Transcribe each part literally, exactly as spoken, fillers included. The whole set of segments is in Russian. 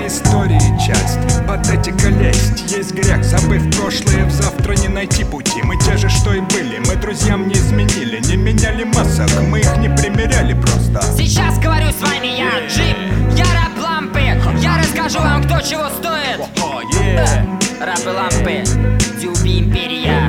истории часть, патетика лесть. Есть грех, забыв прошлое, в завтра не найти пути. Мы те же, что и были, мы друзьям не изменили, не меняли масок, мы их не примеряли просто. Сейчас говорю с вами я, Джип, я рэп лампы. Я расскажу вам, кто чего стоит. Oh, yeah. Рэп и лампы, Дюби империя.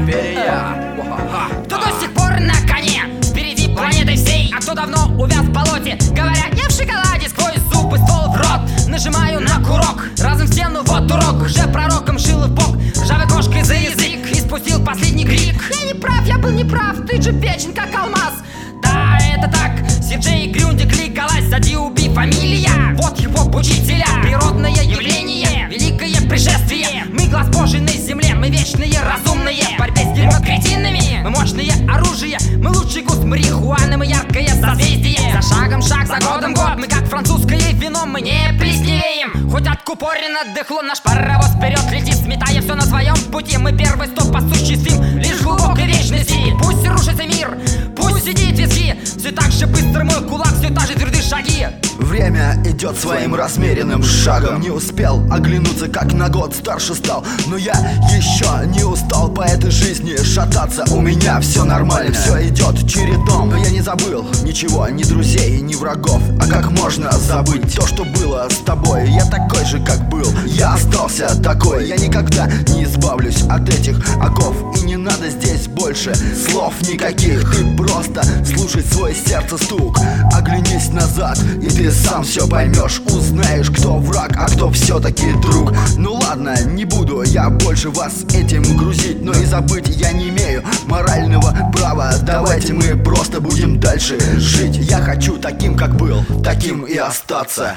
Кто до сих пор на коне, впереди планеты всей, а кто давно увяз в болоте. Говорят, я в шоколаде, сквозь зубы ствол в рот. Нажимаю на курок, разом в стену, вот урок. Уже пророком шил в бок, ржавой кошкой за язык и спустил последний крик. Я не прав, я был неправ, ты же вечен, как алмаз. Да, это так, Си-Джей Грюндик, Лигалайз, а Ди-Уби фамилия. Вот хип-хоп учителя, природное явление, великое пришествие. Мы глаз Божий на земле, мы вечные, разумные. В борьбе с дерьмо-кретинами, мы мощные оружие. Мы лучший куст марихуаны, мы яркое созвездие. За шагом шаг, за годом год, мы как французское вино, мы не плесневеем. Хоть откупорен отдыхло, наш паровоз вперед летит, сметая все на своем пути. Мы первый стоп, осуществим лишь в глубокой вечности. Пусть рушится мир, пусть сидит виски, все так же быстро мой кулак, все та же твердые шаги. Время идет своим размеренным шагом. Не успел оглянуться, как на год старше стал, но я еще не устал по этой жизни шататься. У меня все нормально, все идет чередом. Но я не забыл ничего, ни друзей, ни врагов. А как можно забыть то, что было с тобой? Я такой же, как был, я остался такой. Я никогда не избавлюсь от этих оков. И не надо здесь больше слов никаких. Ты просто слушай свой сердце стук. Оглянись назад, и ты сам все поймешь. Узнаешь, кто враг, а кто все-таки друг. Ну ладно, не буду я больше вас этим грузить, но и забыть я не имею морального права. Давайте мы просто будем дальше жить. Я хочу таким, как был, таким и остаться.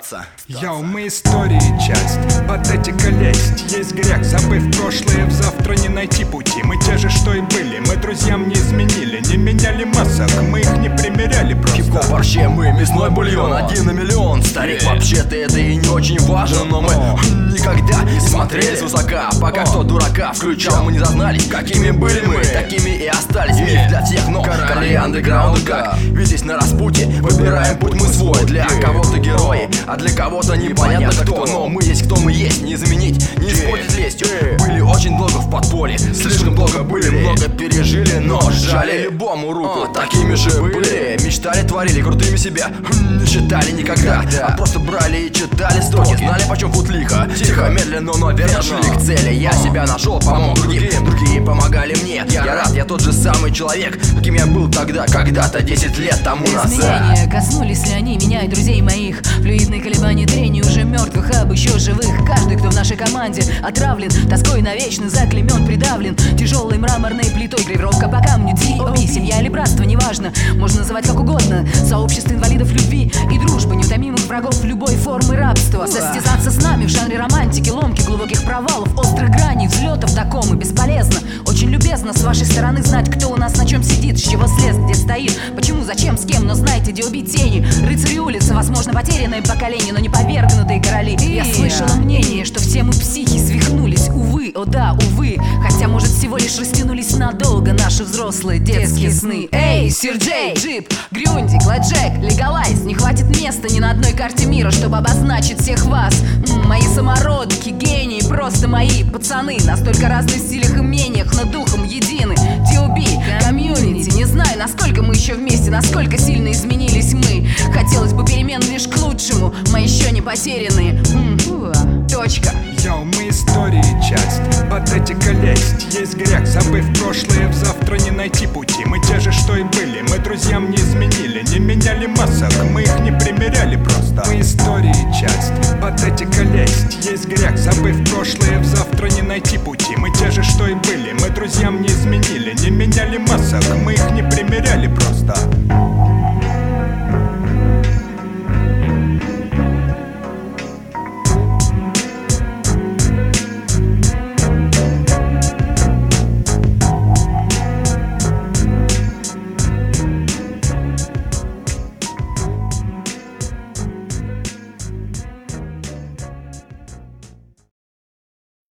Йоу, мы истории часть, патетика лесть. Есть грех, забыв прошлое, в завтра не найти пути. Мы те же, что и были, мы друзьям не изменили, не меняли масок, мы их не примеряли просто. Хип-хоп вообще мы, мясной бульон, один на миллион. Старик, вообще-то это и не очень важно, но мы никогда не смотрели свысока. Пока кто дурака включал, мы не зазнались, какими были мы, такими и остались. Миф для всех, но короли андеграунда как видись на распутье. Выбираем путь мы свой, для кого-то герои, а для кого-то непонятно кто. Но мы есть кто мы есть, не заменить, не испортить лестью. Были очень долго в подполье, слишком долго были, много пережили, но сжали любому руку. Такими же были, мечтали, творили, крутыми себя не считали никогда, а просто брали и читали строки. Знали, почем путь лихо, тихо, медленно, но верно шли к цели. Я себя нашел, помог другим, другие помогали мне. Я рад, я тот же самый человек, каким я был тогда, когда-то, десять лет тому назад. Изменения, коснулись ли они меня и друзей моих? Флюидные колебания трения уже мертвых, об еще живых. Каждый, кто в нашей команде отравлен тоской навечно, заклемен, придавлен тяжелой мраморной плитой. Гравировка по камню, ди о би, семья или братство, неважно, можно называть как угодно. Сообщество инвалидов любви и дружбы, неутомимых врагов любой формы рабства. Состязаться с нами в жанре романтики, ломки, глубоких провалов, острых граней, взлетов до комы бесполезно. Очень любезно с вашей стороны знать, кто у нас на чем сидит, с чего слез, где стоит, почему, зачем, с кем. Но знайте, ди о би тени, рыцари улицы, возможно, потерянное поколение, но не повергнутые короли. Я слышала мнение, что все мы психи свихнулись, увы, о да, увы. Хотя, может, всего лишь растянулись надолго наши взрослые детские сны. Эй, Си-Джей, Джип, Грюндик, Леджек, Лигалайз. Не хватит места ни на одной карте мира, чтобы обозначить всех вас. М-м, мои самородки, гении, просто мои пацаны. Настолько разных стилях и мнениях, но духом едины. ди о би, комьюнити, не знаю, насколько мы еще вместе, насколько сильно изменились мы. Хотелось бы перемен лишь к лучшему, мы еще не потерянные. М-м, точка. Йоу, мы истории часть, патетика лесть. Есть грех, забыв прошлое, в завтра не найти пути. Мы те же, что и были, мы друзьям не изменили, не меняли масок, мы их не примеряли просто. Мы истории часть, патетика лесть. Есть грех, забыв прошлое, в завтра не найти пути. Мы те же, что и были, мы друзьям не изменили, не меняли масок, мы их не примеряли просто.